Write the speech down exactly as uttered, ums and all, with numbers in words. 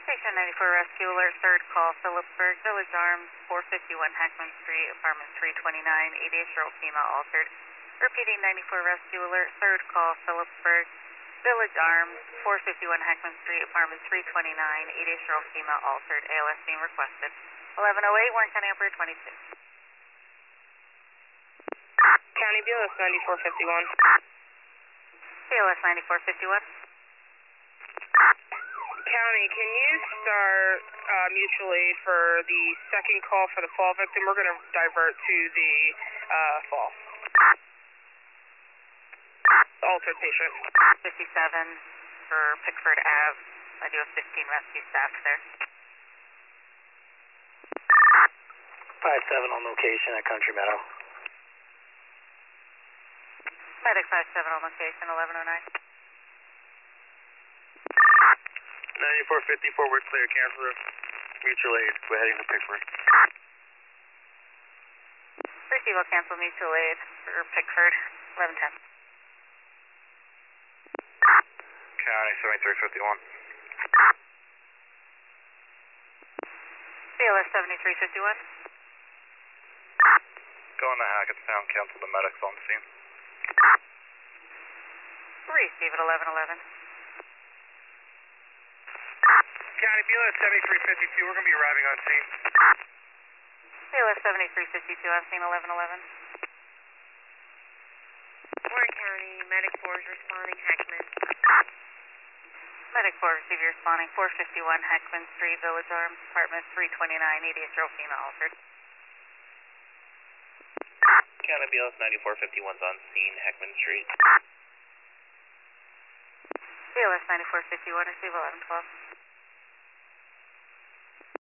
Station ninety-four Rescue Alert, third call, Phillipsburg, Village Arms, four fifty-one Hackman Street, apartment three twenty-nine, eighty-eight-year-old female altered. Repeating ninety-four Rescue Alert, third call, Phillipsburg, Village Arms, four fifty-one Hackman Street, apartment three twenty-nine, eighty-eight-year-old female altered. A L S being requested. eleven oh eight, Warren County Operator twenty-two. County B L S ninety-four fifty-one. B L S ninety-four fifty-one. County, can you start uh, mutual aid for the second call for the fall victim? We're going to divert to the uh, fall. Altered patient. fifty-seven for Pickford Ave. I do have fifteen rescue staff there. five seven on location at Country Meadow. Medic five seven on location, eleven oh nine. ninety-four fifty-four, we're clear, cancel mutual aid. We're heading to Pickford. Receive, I'll cancel mutual aid for Pickford, eleven ten. County seventy-three fifty-one. B L S seventy-three fifty-one. Going to Hackettstown, cancel the medics on scene. Receive at eleven eleven. County B L S seventy-three fifty-two, we're going to be arriving on scene. B L S seventy-three fifty-two, I've seen eleven eleven. Warren County, Medic four is responding, Heckman. Medic four, receive your responding, four fifty-one Heckman Street, Village Arms, apartment three twenty-nine, eighty-eight-year-old female altered. County B L S ninety-four fifty-one's on scene, Heckman Street. B L S ninety-four fifty-one, receive eleven twelve.